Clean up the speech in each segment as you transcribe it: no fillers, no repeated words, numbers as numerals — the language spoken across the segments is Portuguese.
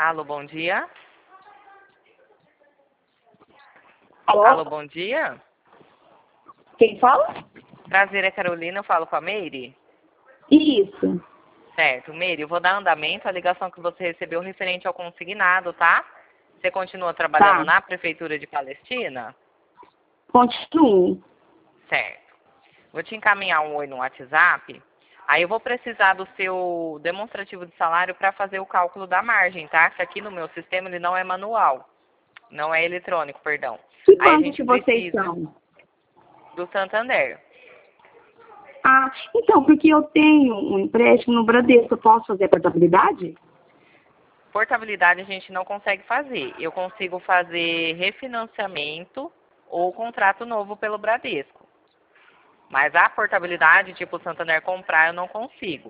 Alô, bom dia. Alô? Alô, bom dia. Quem fala? Prazer, é Carolina, eu falo com a Meire. Isso. Certo, Meire, eu vou dar andamento à ligação que você recebeu referente ao consignado, tá? Você continua trabalhando Tá. na Prefeitura de Palestina? Continue. Certo. Vou te encaminhar um oi no WhatsApp. Aí eu vou precisar do seu demonstrativo de salário para fazer o cálculo da margem, tá? Que aqui no meu sistema ele não é manual. Não é eletrônico, perdão. Que Aí a banco gente que vocês precisa são? do Santander. Ah, então, porque eu tenho um empréstimo no Bradesco, eu posso fazer a portabilidade? Portabilidade a gente não consegue fazer. Eu consigo fazer refinanciamento ou contrato novo pelo Bradesco. Mas a portabilidade, tipo o Santander comprar, eu não consigo.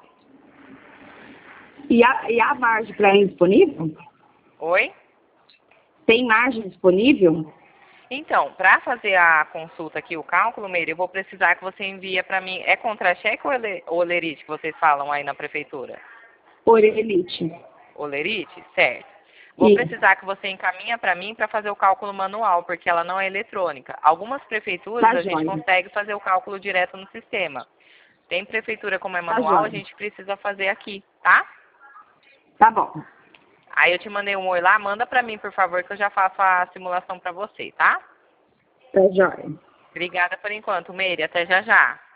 E a margem para mim disponível? Oi? Tem margem disponível? Então, para fazer a consulta aqui, o cálculo, Meire, eu vou precisar que você envie para mim. É contra-cheque ou olerite que vocês falam aí na prefeitura? Por elite. Olerite? Certo. Vou Isso. precisar que você encaminha para mim para fazer o cálculo manual, porque ela não é eletrônica. Algumas prefeituras Tá a gente jóia. consegue fazer o cálculo direto no sistema. Tem prefeitura como é Tá manual, a jóia. gente precisa fazer aqui, tá? Tá bom. Aí eu te mandei um oi lá, manda para mim, por favor, que eu já faço a simulação para você, tá? Tá jóia. Obrigada por enquanto, Meire. Até já já.